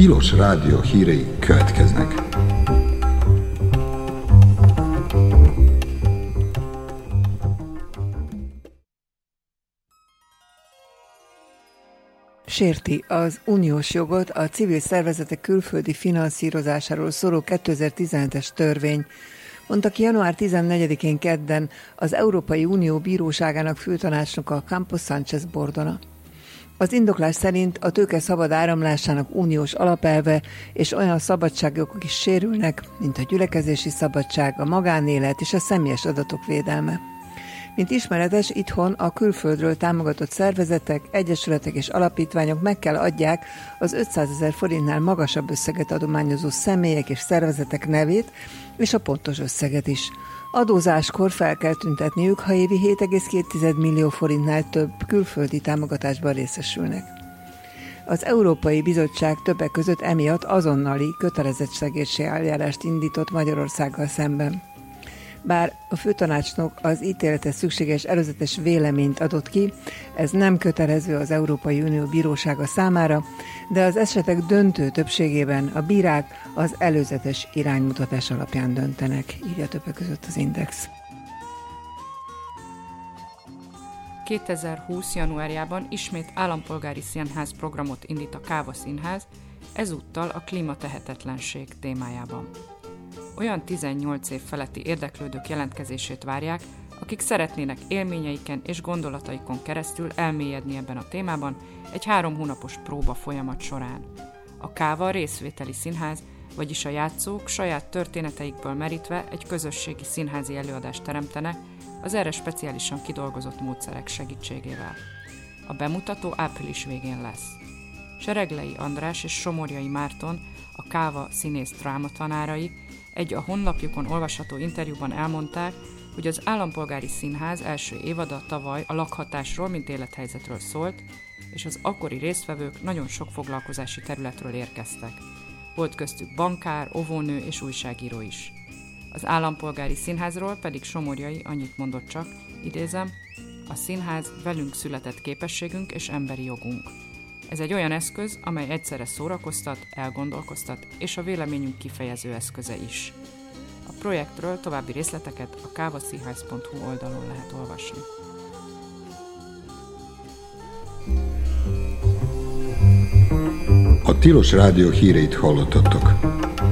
Tilos Rádió hírei következnek. Sérti az uniós jogot a civil szervezetek külföldi finanszírozásáról szóló 2017-es törvény, mondta ki január 14-én kedden az Európai Unió Bíróságának főtanácsnoka Campos Sánchez Bordona. Az indoklás szerint a tőke szabad áramlásának uniós alapelve és olyan szabadságjogok is sérülnek, mint a gyülekezési szabadság, a magánélet és a személyes adatok védelme. Mint ismeretes, itthon a külföldről támogatott szervezetek, egyesületek és alapítványok meg kell adják az 500 000 forintnál magasabb összeget adományozó személyek és szervezetek nevét és a pontos összeget is. Adózáskor fel kell tüntetniük, ha évi 7,2 millió forintnál több külföldi támogatásban részesülnek. Az Európai Bizottság többek között emiatt azonnali kötelezettségszegési eljárást indított Magyarországgal szemben. Bár a főtanácsnok az ítéletre szükséges előzetes véleményt adott ki, ez nem kötelező az Európai Unió Bírósága számára, de az esetek döntő többségében a bírák az előzetes iránymutatás alapján döntenek, írja többek között az Index. 2020. januárjában ismét állampolgári színház programot indít a Káva Színház, ezúttal a klímatehetetlenség témájában. Olyan 18 év feletti érdeklődők jelentkezését várják, akik szeretnének élményeiken és gondolataikon keresztül elmélyedni ebben a témában egy 3 hónapos próba folyamat során. A Káva részvételi színház, vagyis a játszók saját történeteikből merítve egy közösségi színházi előadást teremtenek az erre speciálisan kidolgozott módszerek segítségével. A bemutató április végén lesz. Sereglei András és Somorjai Márton, a Káva színész drámatanárai, egy a honlapjukon olvasható interjúban elmondták, hogy az Állampolgári Színház első évada tavaly a lakhatásról, mint élethelyzetről szólt, és az akkori résztvevők nagyon sok foglalkozási területről érkeztek. Volt köztük bankár, óvónő és újságíró is. Az Állampolgári Színházról pedig Somorjai annyit mondott csak, idézem, a színház velünk született képességünk és emberi jogunk. Ez egy olyan eszköz, amely egyszerre szórakoztat, elgondolkoztat, és a véleményünk kifejező eszköze is. A projektről további részleteket a kavaszínház.hu oldalon lehet olvasni. A Tilos Rádió híreit hallottatok.